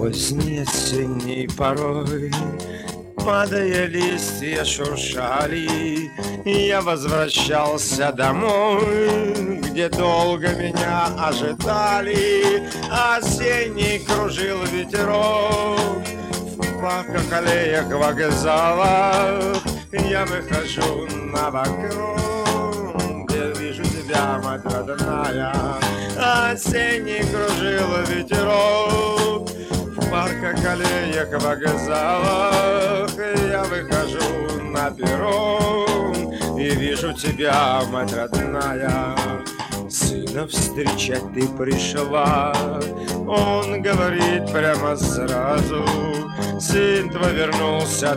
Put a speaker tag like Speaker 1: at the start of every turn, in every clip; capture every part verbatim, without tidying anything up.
Speaker 1: Поздней осенней порой, падая листья шуршали, я возвращался домой, где долго меня ожидали. Осенний кружил ветерок в парках, аллеях, вокзалах. Я выхожу на балкон, где вижу тебя, мать родная. Осенний кружил ветерок в парках, аллеях, вокзалах. Я выхожу на перрон и вижу тебя, мать родная. Сына встречать ты пришла, он говорит прямо сразу: сын твой вернулся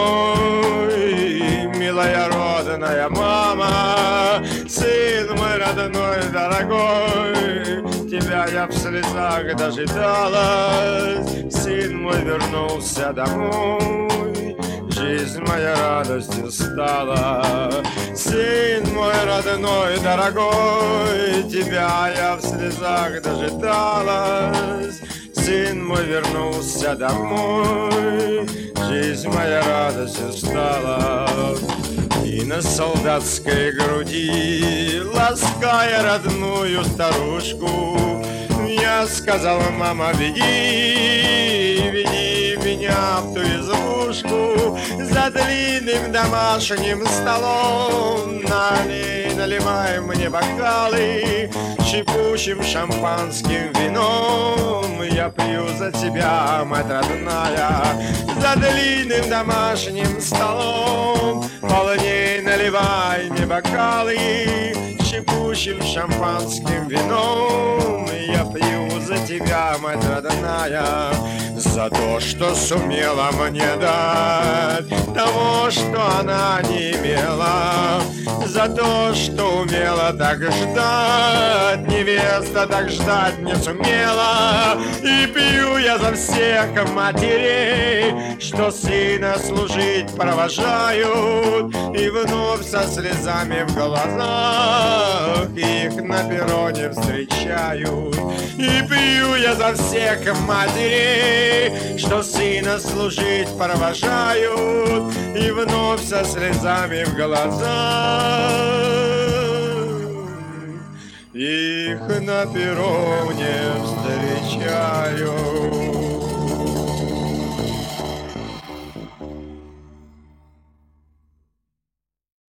Speaker 1: домой, милая родная мама. Сын мой родной, дорогой, тебя я в слезах дожидалась. Сын мой вернулся домой, жизнь моя радостью стала. Сын мой родной, дорогой, тебя я в слезах дожидалась. Сын мой вернулся домой, жизнь моя радостью стала. И на солдатской груди, лаская родную старушку, я сказал: мама, веди, веди меня в ту избушку. За длинным домашним столом налей, наливай мне бокалы шипучим шампанским вином. Я пью за тебя, мать родная. За длинным домашним столом полней наливай мне бокалы шипучим шампанским вином. Я пью за тебя, мать родная, за то, что сумела мне дать того, что она не имела, за то, что умела так ждать. Невеста так ждать не сумела. И пью я за всех матерей, что сына служить провожают, и вновь со слезами в глазах их на перроне встречают. И пью я за всех матерей, что сына служить провожают, и вновь со слезами в глазах их на перроне встречаю.